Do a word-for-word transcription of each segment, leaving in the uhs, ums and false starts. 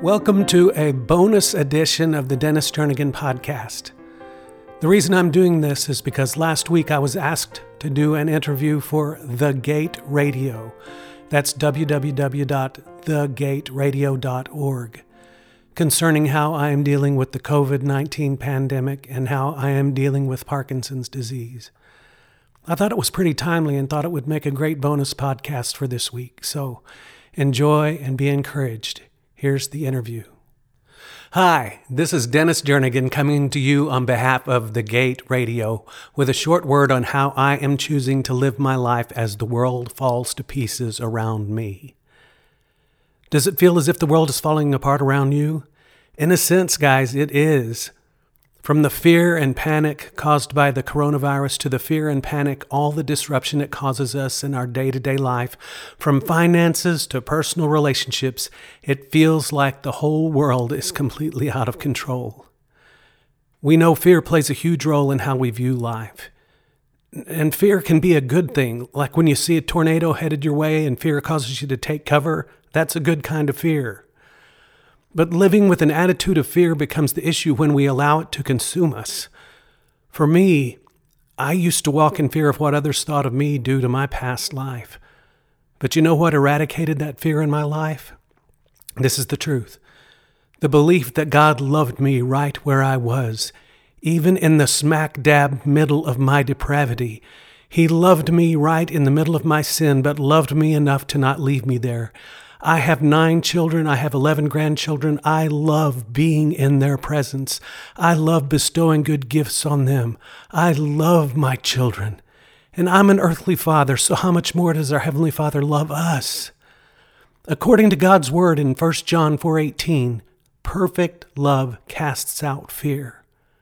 Welcome to a bonus edition of the Dennis Jernigan podcast. The reason I'm doing this is because last week I was asked to do an interview for The Gate Radio. That's w w w dot the gate radio dot org, concerning how I am dealing with the covid nineteen pandemic and how I am dealing with Parkinson's disease. I thought it was pretty timely and thought it would make a great bonus podcast for this week. So enjoy and be encouraged. Here's the interview. Hi, this is Dennis Jernigan coming to you on behalf of The Gate Radio with a short word on how I am choosing to live my life as the world falls to pieces around me. Does it feel as if the world is falling apart around you? In a sense, guys, it is. From the fear and panic caused by the coronavirus to the fear and panic, all the disruption it causes us in our day-to-day life, from finances to personal relationships, it feels like the whole world is completely out of control. We know fear plays a huge role in how we view life. And fear can be a good thing, like when you see a tornado headed your way and fear causes you to take cover. That's a good kind of fear. But living with an attitude of fear becomes the issue when we allow it to consume us. For me, I used to walk in fear of what others thought of me due to my past life. But you know what eradicated that fear in my life? This is the truth. The belief that God loved me right where I was, even in the smack dab middle of my depravity. He loved me right in the middle of my sin, but loved me enough to not leave me there. I have nine children. I have eleven grandchildren. I love being in their presence. I love bestowing good gifts on them. I love my children. And I'm an earthly father, so how much more does our Heavenly Father love us? According to God's word in First John four eighteen, perfect love casts out fear.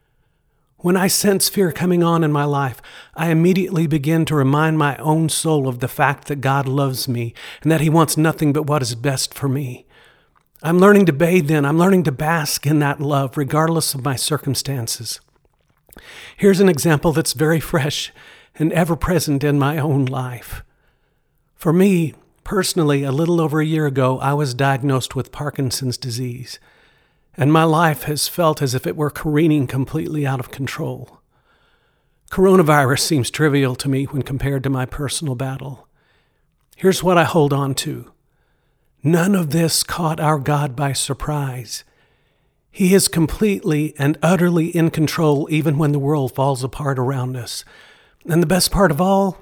When I sense fear coming on in my life, I immediately begin to remind my own soul of the fact that God loves me and that He wants nothing but what is best for me. I'm learning to bathe in, I'm learning to bask in that love regardless of my circumstances. Here's an example that's very fresh and ever present in my own life. For me, personally, a little over a year ago, I was diagnosed with Parkinson's disease. And my life has felt as if it were careening completely out of control. Coronavirus seems trivial to me when compared to my personal battle. Here's what I hold on to. None of this caught our God by surprise. He is completely and utterly in control even when the world falls apart around us. And the best part of all,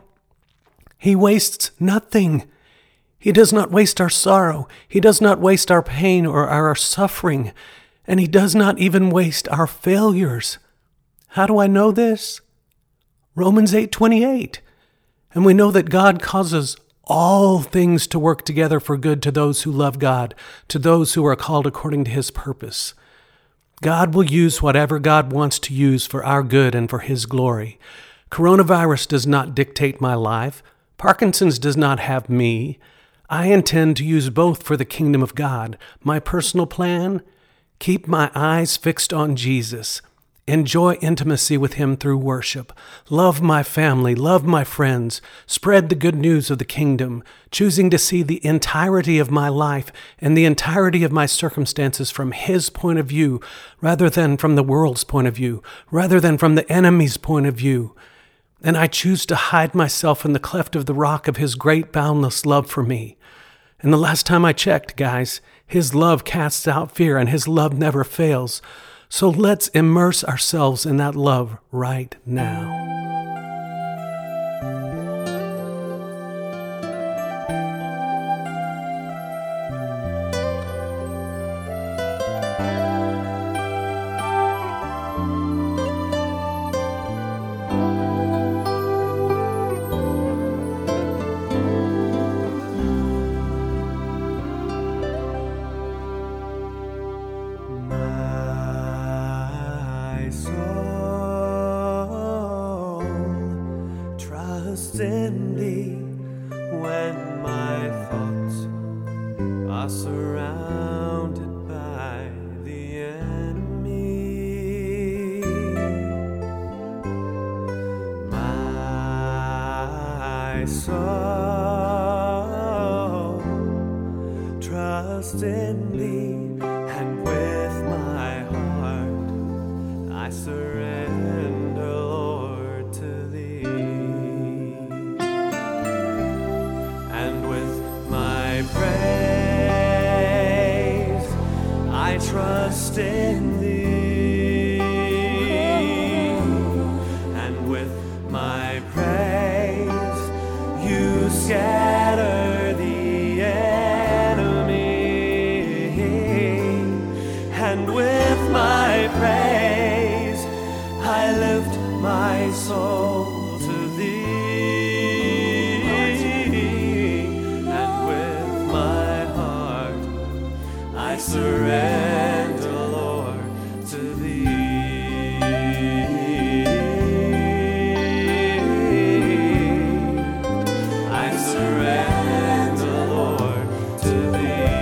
He wastes nothing. He does not waste our sorrow. He does not waste our pain or our suffering. And He does not even waste our failures. How do I know this? Romans eight twenty-eight. And we know that God causes all things to work together for good to those who love God, to those who are called according to His purpose. God will use whatever God wants to use for our good and for His glory. Coronavirus does not dictate my life. Parkinson's does not have me. I intend to use both for the kingdom of God. My personal plan? Keep my eyes fixed on Jesus. Enjoy intimacy with Him through worship. Love my family. Love my friends. Spread the good news of the kingdom. Choosing to see the entirety of my life and the entirety of my circumstances from His point of view, rather than from the world's point of view, rather than from the enemy's point of view. And I choose to hide myself in the cleft of the rock of His great boundless love for me. And the last time I checked, guys, His love casts out fear and His love never fails. So let's immerse ourselves in that love right now. In thee when my thoughts are surrounded by the enemy. My soul trust in thee I trust in thee, and with my praise you scatter the enemy, and with my praise I lift my soul to thee, and with my heart I surrender, Lord, to thee. I surrender, Lord, to thee.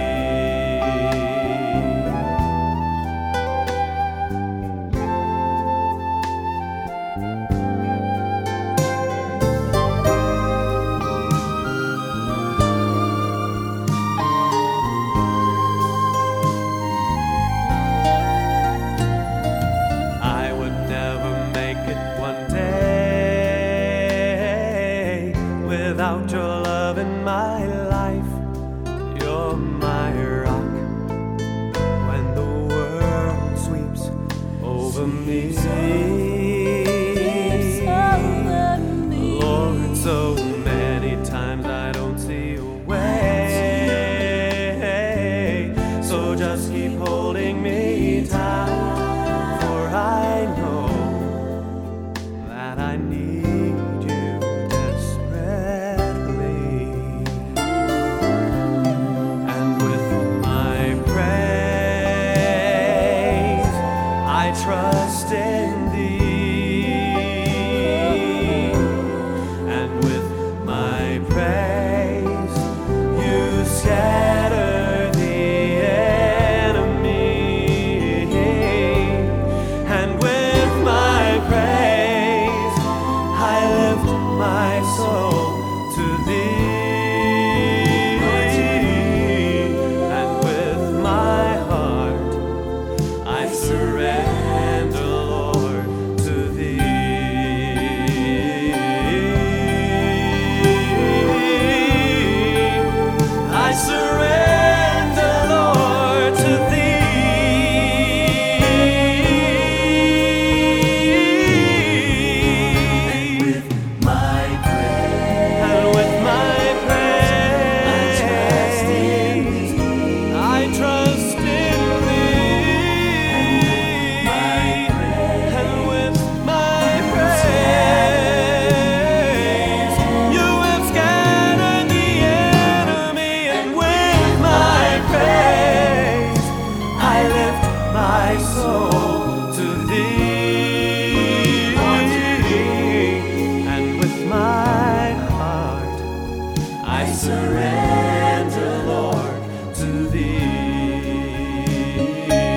Without your love in my life, you're my rock. When the world sweeps over me, Lord, so many times I don't see a way. So just keep holding me tight, for I know that I need trust in thee, and with my praise you scatter the enemy, and with my praise I lift my soul to thee, and with my heart I surrender, I surrender, Lord, to thee. And with my praise, and with my praise, I trust in thee. And with my praise, you have scattered the enemy. I lift my soul to thee, and with my heart I surrender, Lord, to thee.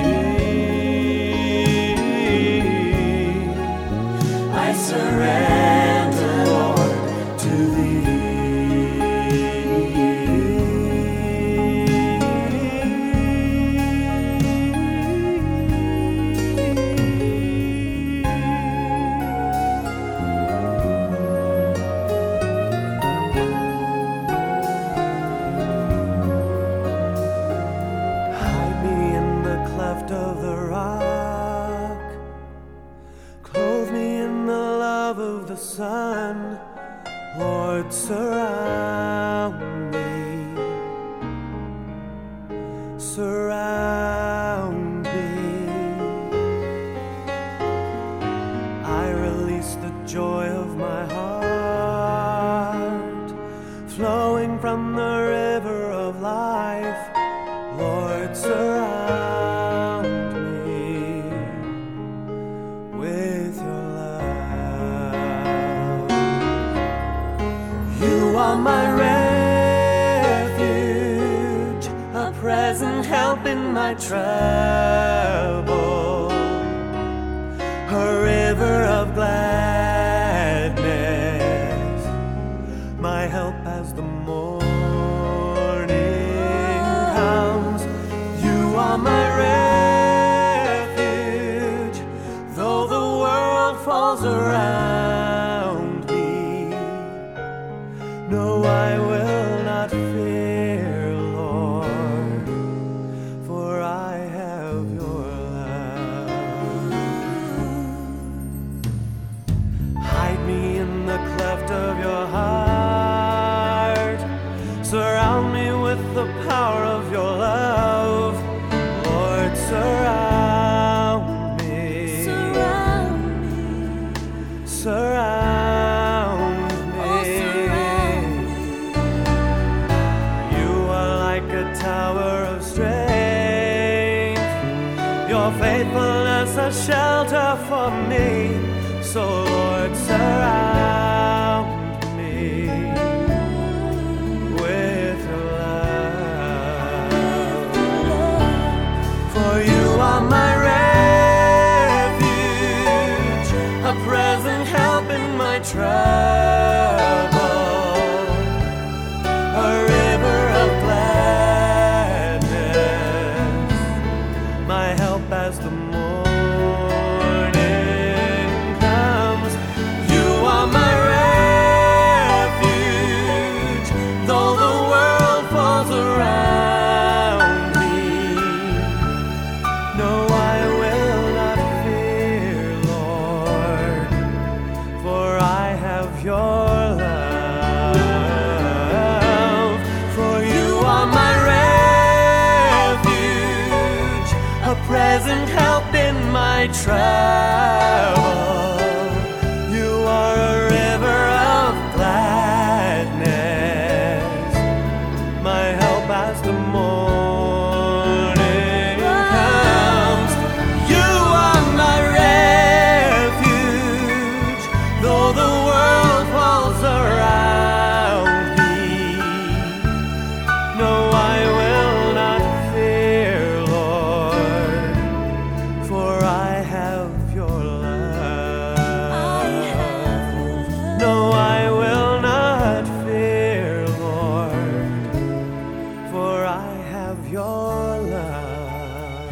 I surrender, Lord, to thee. Of the rock, clothe me in the love of the sun, Lord, surround me, surround me. I release the joy of my heart, flowing from the river of life, Lord, surround with your love. You are my refuge, a present help in my trouble, a river of gladness, my help as the morning comes. You are my refuge, though the world falls around me. No, I will not fear, Lord, for I have your faithfulness a shelter for me. So Lord, surround me with your love. For you are my refuge, a present help in my trouble, a river of gladness, my help as the morning comes. You are my refuge, though the world falls around me. No, I will not fear, Lord, for I have your love. For you are my refuge, a present help in my trouble. You are a river of gladness, my help as the morning comes. You are my refuge, though the world falls around me. No, I will not fear, Lord, for I have your love. No, I will not fear, Lord, for I have your love.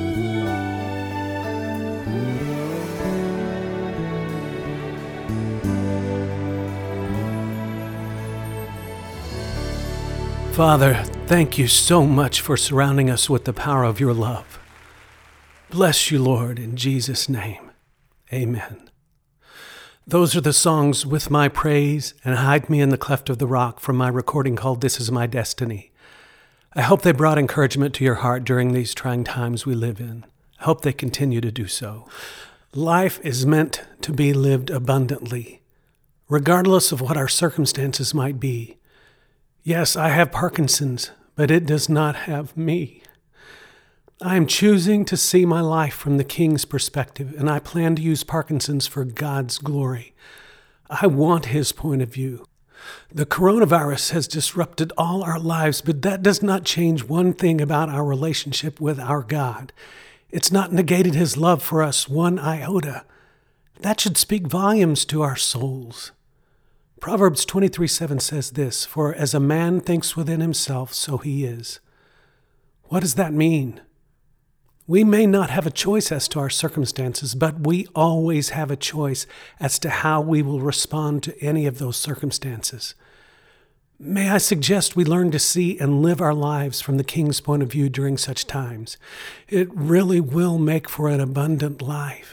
Father, thank you so much for surrounding us with the power of your love. Bless you, Lord, in Jesus' name. Amen. Those are the songs With My Praise and Hide Me in the Cleft of the Rock from my recording called This Is My Destiny. I hope they brought encouragement to your heart during these trying times we live in. I hope they continue to do so. Life is meant to be lived abundantly, regardless of what our circumstances might be. Yes, I have Parkinson's, but it does not have me. I am choosing to see my life from the King's perspective, and I plan to use Parkinson's for God's glory. I want His point of view. The coronavirus has disrupted all our lives, but that does not change one thing about our relationship with our God. It's not negated His love for us one iota. That should speak volumes to our souls. Proverbs twenty-three seven says this, "For as a man thinks within himself, so he is." What does that mean? We may not have a choice as to our circumstances, but we always have a choice as to how we will respond to any of those circumstances. May I suggest we learn to see and live our lives from the King's point of view during such times. It really will make for an abundant life.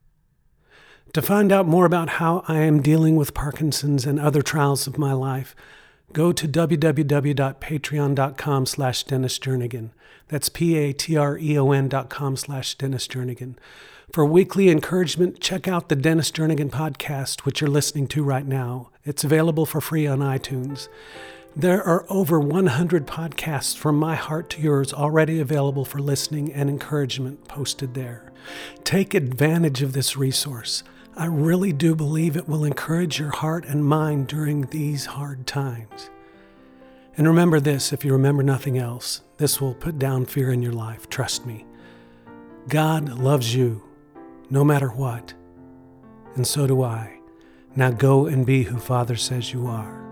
To find out more about how I am dealing with Parkinson's and other trials of my life, go to w w w dot patreon dot com slash Dennis Jernigan. That's P-A-T-R-E-O-N dot com slash Dennis Jernigan. For weekly encouragement, check out the Dennis Jernigan podcast, which you're listening to right now. It's available for free on iTunes. There are over one hundred podcasts from my heart to yours already available for listening and encouragement posted there. Take advantage of this resource. I really do believe it will encourage your heart and mind during these hard times. And remember this, if you remember nothing else, this will put down fear in your life. Trust me. God loves you, no matter what. And so do I. Now go and be who Father says you are.